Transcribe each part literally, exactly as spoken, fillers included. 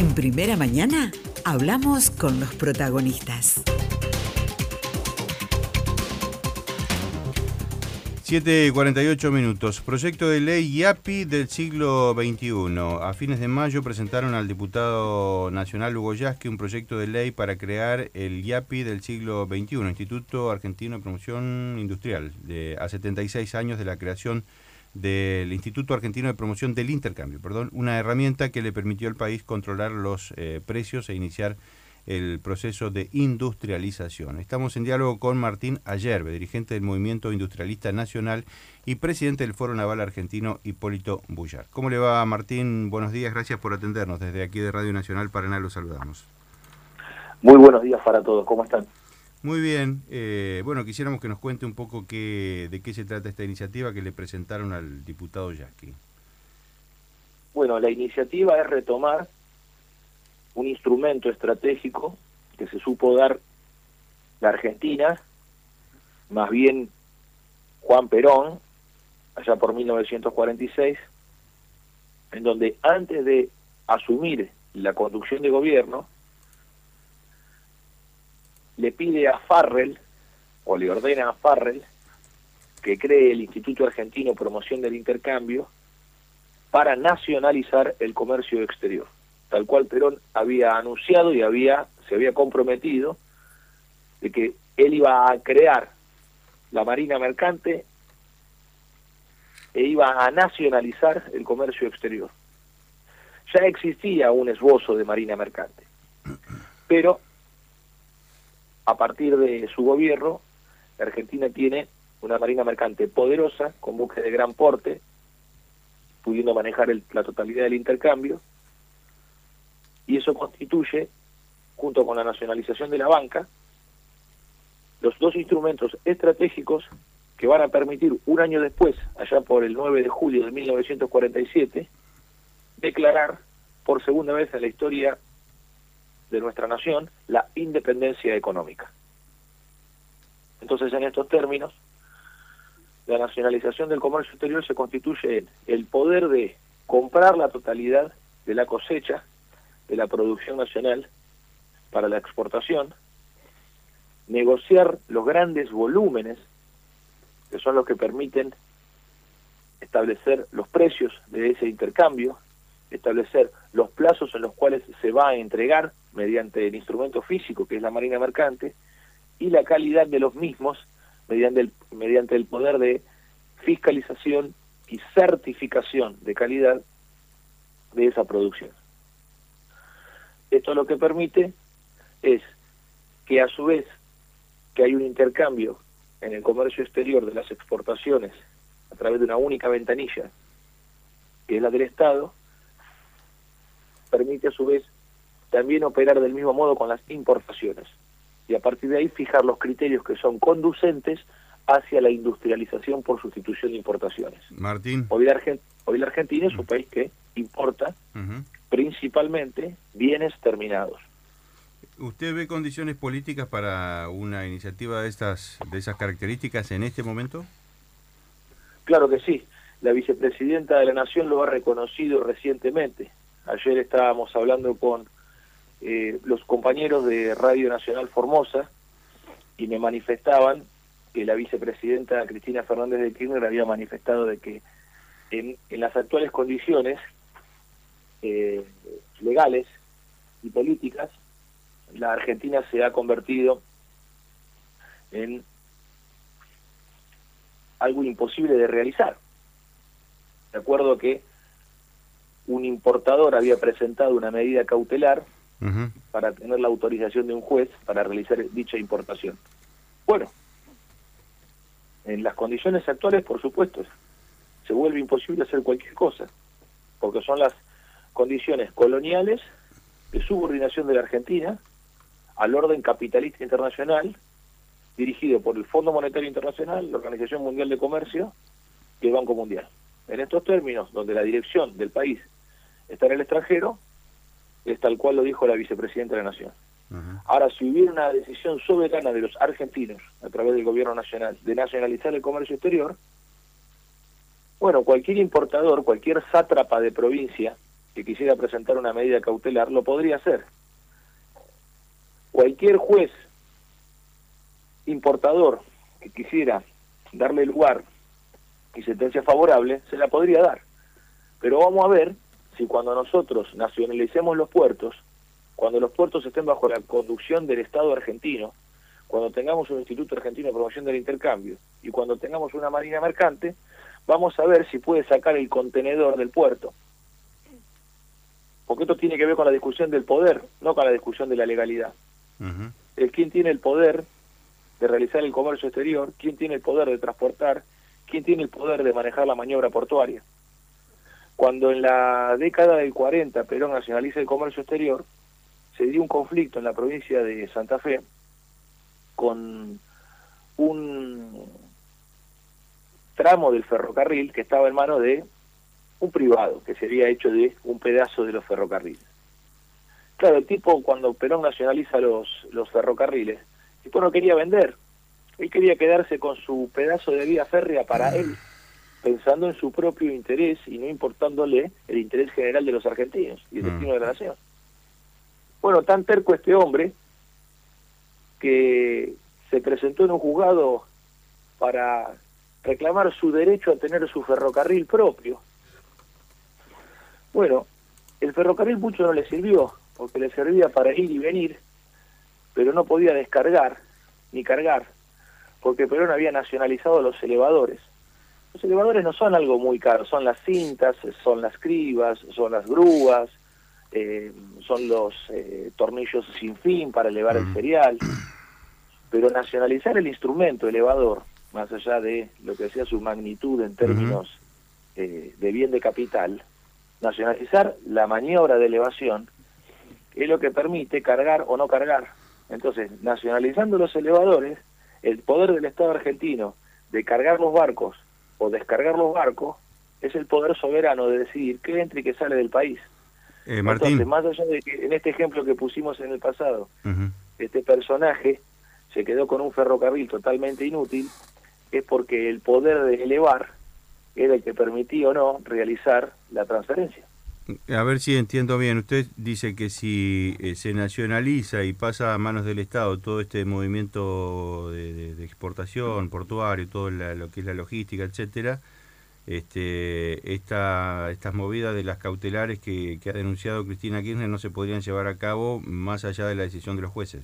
En Primera Mañana hablamos con los protagonistas. siete y cuarenta y ocho minutos. Proyecto de ley IAPI del siglo veintiuno. A fines de mayo presentaron al diputado nacional Hugo Yasky un proyecto de ley para crear el IAPI del siglo veintiuno, Instituto Argentino de Promoción Industrial, de, a setenta y seis años de la creación del Instituto Argentino de Promoción del Intercambio, perdón, una herramienta que le permitió al país controlar los eh, precios e iniciar el proceso de industrialización. Estamos en diálogo con Martín Ayerbe, dirigente del Movimiento Industrialista Nacional y presidente del Foro Naval Argentino Hipólito Bullard. ¿Cómo le va, Martín? Buenos días, gracias por atendernos. Desde aquí de Radio Nacional Paraná los saludamos. Muy buenos días para todos, ¿cómo están? Muy bien, eh, bueno, quisiéramos que nos cuente un poco qué, de qué se trata esta iniciativa que le presentaron al diputado Yasky. Bueno, la iniciativa es retomar un instrumento estratégico que se supo dar la Argentina, más bien Juan Perón, allá por mil novecientos cuarenta y seis, en donde antes de asumir la conducción de gobierno, le pide a Farrell, o le ordena a Farrell, que cree el Instituto Argentino de Promoción del Intercambio para nacionalizar el comercio exterior, tal cual Perón había anunciado y había se había comprometido de que él iba a crear la Marina Mercante e iba a nacionalizar el comercio exterior. Ya existía un esbozo de Marina Mercante, pero a partir de su gobierno, la Argentina tiene una Marina Mercante poderosa, con buques de gran porte, pudiendo manejar el, la totalidad del intercambio, y eso constituye, junto con la nacionalización de la banca, los dos instrumentos estratégicos que van a permitir un año después, allá por el nueve de julio de mil novecientos cuarenta y siete, declarar por segunda vez en la historia de nuestra nación la independencia económica. Entonces, en estos términos, la nacionalización del comercio exterior se constituye en el poder de comprar la totalidad de la cosecha de la producción nacional para la exportación, negociar los grandes volúmenes, que son los que permiten establecer los precios de ese intercambio, establecer los plazos en los cuales se va a entregar mediante el instrumento físico, que es la Marina Mercante, y la calidad de los mismos mediante el, mediante el poder de fiscalización y certificación de calidad de esa producción. Esto lo que permite es que a su vez que hay un intercambio en el comercio exterior de las exportaciones a través de una única ventanilla, que es la del Estado, permite a su vez también operar del mismo modo con las importaciones y a partir de ahí fijar los criterios que son conducentes hacia la industrialización por sustitución de importaciones. Martín. Hoy la, Argent hoy la Argentina es un país que importa uh-huh. principalmente bienes terminados. ¿Usted ve condiciones políticas para una iniciativa de estas de esas características en este momento? Claro que sí. La vicepresidenta de la Nación lo ha reconocido recientemente. Ayer estábamos hablando con eh, los compañeros de Radio Nacional Formosa y me manifestaban que la vicepresidenta Cristina Fernández de Kirchner había manifestado de que en, en las actuales condiciones eh, legales y políticas, la Argentina se ha convertido en algo imposible de realizar. De acuerdo que un importador había presentado una medida cautelar uh-huh. para tener la autorización de un juez para realizar dicha importación. Bueno, en las condiciones actuales, por supuesto, se vuelve imposible hacer cualquier cosa, porque son las condiciones coloniales de subordinación de la Argentina al orden capitalista internacional, dirigido por el Fondo Monetario Internacional, la Organización Mundial de Comercio y el Banco Mundial. En estos términos, donde la dirección del país está en el extranjero, es tal cual lo dijo la vicepresidenta de la Nación. Uh-huh. Ahora, si hubiera una decisión soberana de los argentinos, a través del gobierno nacional, de nacionalizar el comercio exterior, bueno, cualquier importador, cualquier sátrapa de provincia que quisiera presentar una medida cautelar lo podría hacer. Cualquier juez importador que quisiera darle lugar y sentencia favorable, se la podría dar. Pero vamos a ver si cuando nosotros nacionalicemos los puertos, cuando los puertos estén bajo la conducción del Estado argentino, cuando tengamos un Instituto Argentino de Promoción del Intercambio y cuando tengamos una marina mercante, vamos a ver si puede sacar el contenedor del puerto. Porque esto tiene que ver con la discusión del poder, no con la discusión de la legalidad. Uh-huh. El quién tiene el poder de realizar el comercio exterior, quién tiene el poder de transportar, quién tiene el poder de manejar la maniobra portuaria. Cuando en la década del cuarenta Perón nacionaliza el comercio exterior, se dio un conflicto en la provincia de Santa Fe con un tramo del ferrocarril que estaba en manos de un privado, que se había hecho de un pedazo de los ferrocarriles. Claro, el tipo, cuando Perón nacionaliza los, los ferrocarriles, el tipo no quería vender, él quería quedarse con su pedazo de vía férrea para él, pensando en su propio interés y no importándole el interés general de los argentinos y el destino de la nación. Bueno, tan terco este hombre que se presentó en un juzgado para reclamar su derecho a tener su ferrocarril propio. Bueno, el ferrocarril mucho no le sirvió, porque le servía para ir y venir, pero no podía descargar ni cargar, porque Perón había nacionalizado los elevadores. Los elevadores no son algo muy caro, son las cintas, son las cribas, son las grúas, eh, son los eh, tornillos sin fin para elevar el cereal, pero nacionalizar el instrumento elevador, más allá de lo que sea su magnitud en términos eh, de bien de capital, nacionalizar la maniobra de elevación es lo que permite cargar o no cargar. Entonces, nacionalizando los elevadores, el poder del Estado argentino de cargar los barcos o descargar los barcos es el poder soberano de decidir qué entra y qué sale del país. Eh, Martín. Entonces, más allá de que en este ejemplo que pusimos en el pasado, uh-huh. este personaje se quedó con un ferrocarril totalmente inútil, es porque el poder de elevar era el que permitía o no realizar la transferencia. A ver si entiendo bien. Usted dice que si eh, se nacionaliza y pasa a manos del Estado todo este movimiento de, de, de exportación, portuario, todo la, lo que es la logística, etcétera, este, esta, estas movidas de las cautelares que, que ha denunciado Cristina Kirchner no se podrían llevar a cabo más allá de la decisión de los jueces.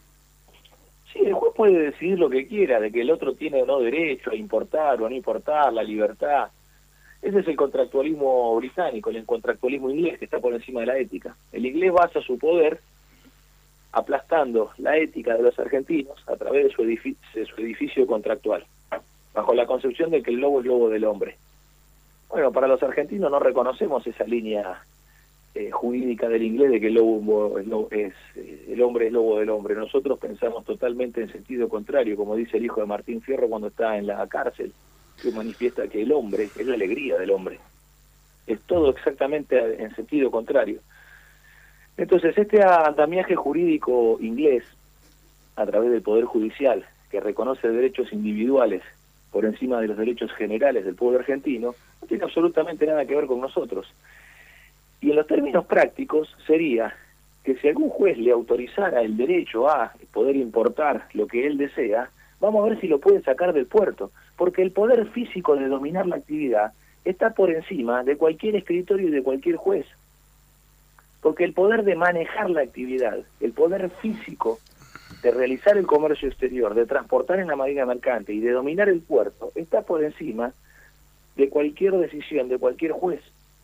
Sí, el juez puede decidir lo que quiera, de que el otro tiene o no derecho a importar o no importar, la libertad. Ese es el contractualismo británico, el contractualismo inglés que está por encima de la ética. El inglés basa su poder aplastando la ética de los argentinos a través de su edificio, de su edificio contractual, bajo la concepción de que el lobo es lobo del hombre. Bueno, para los argentinos no reconocemos esa línea eh, jurídica del inglés de que el lobo es, lobo, es eh, el hombre es lobo del hombre. Nosotros pensamos totalmente en sentido contrario, como dice el hijo de Martín Fierro cuando está en la cárcel, que manifiesta que el hombre es la alegría del hombre. Es todo exactamente en sentido contrario. Entonces, este andamiaje jurídico inglés, a través del Poder Judicial, que reconoce derechos individuales por encima de los derechos generales del pueblo argentino, no tiene absolutamente nada que ver con nosotros. Y en los términos prácticos sería que si algún juez le autorizara el derecho a poder importar lo que él desea, vamos a ver si lo puede sacar del puerto, porque el poder físico de dominar la actividad está por encima de cualquier escritorio y de cualquier juez. Porque el poder de manejar la actividad, el poder físico de realizar el comercio exterior, de transportar en la marina mercante y de dominar el puerto, está por encima de cualquier decisión de cualquier juez.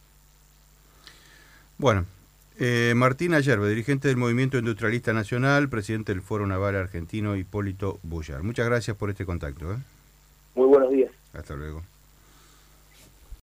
Bueno, eh, Martín Ayerbe, dirigente del Movimiento Industrialista Nacional, presidente del Foro Naval Argentino Hipólito Bullard. Muchas gracias por este contacto. ¿eh? Muy buenos días. Hasta luego.